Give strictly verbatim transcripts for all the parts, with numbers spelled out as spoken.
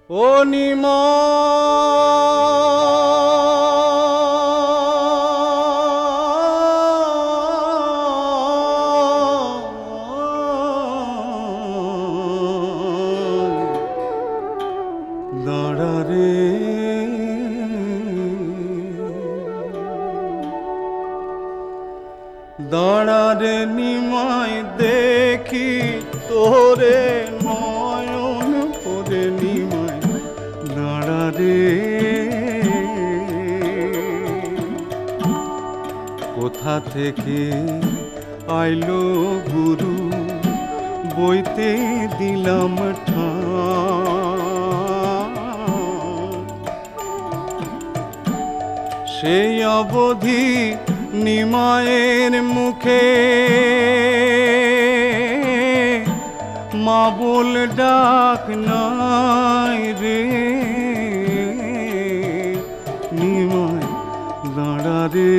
ও নিমাই দাঁড়া রে, দাঁড়া রে নিমাই দেখি তোরে নয়ন ভরে নিমাই দাঁড়া রে। কোথা থেকে আইলো গুরু বইতে দিলাম ঠান, সেই অবধি নিমায়ের মুখে মা বল ডাক নাই রে। নিমাই দাঁড়া রে,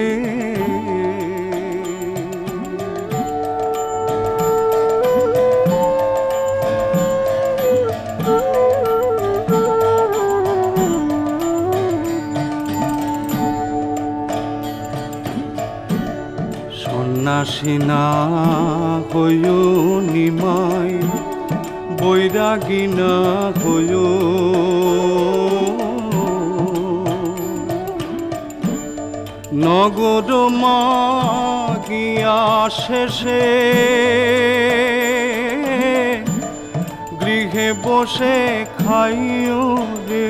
সন্ন্যাসী না হইও নিমাই, বৈরাগী না হইও, নগর মাগিয়া শেষে গৃহে বসে খাইও রে।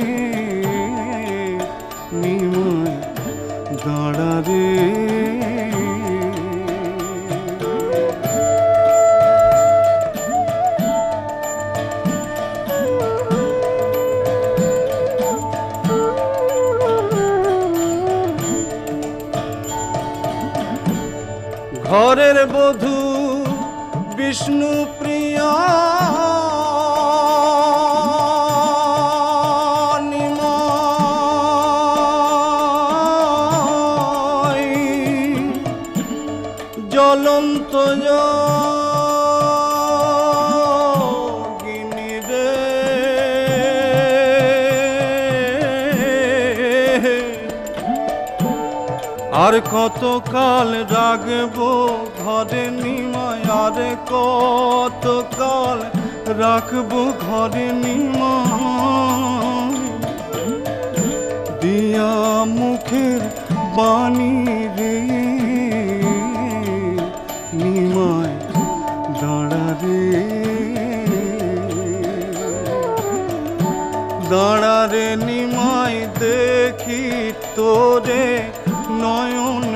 নিমাই দাঁড়া রে, ঘরের বধূ বিষ্ণু প্রিয়া নিমাই জ্বলন্ত যোগিনী রে। আর কতকাল রাখবো ঘরে নিমাই, আর কতকাল রাখবো ঘরে নিমাই, দিয়া মুখের বাণী রে। নিমাই দাঁড়া রে, দাঁড়া রে নিমাই দেখি তোরে নয়ন